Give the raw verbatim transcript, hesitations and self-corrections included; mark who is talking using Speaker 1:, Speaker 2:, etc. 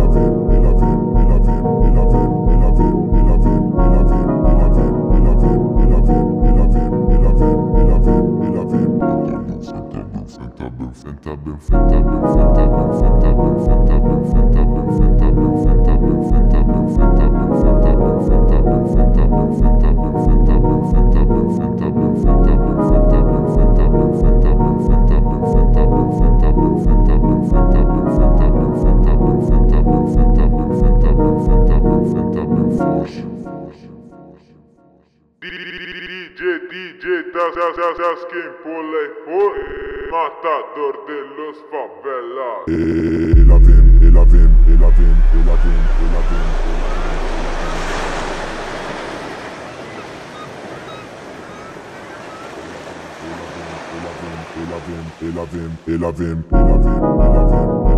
Speaker 1: D J Tasking por lejos, matador de los favelas.
Speaker 2: Ela vem, ela vem, ela vem, ela vem, ela vem, ela vem, ela vem, ela vem, ela vem, ela vem, ela vem.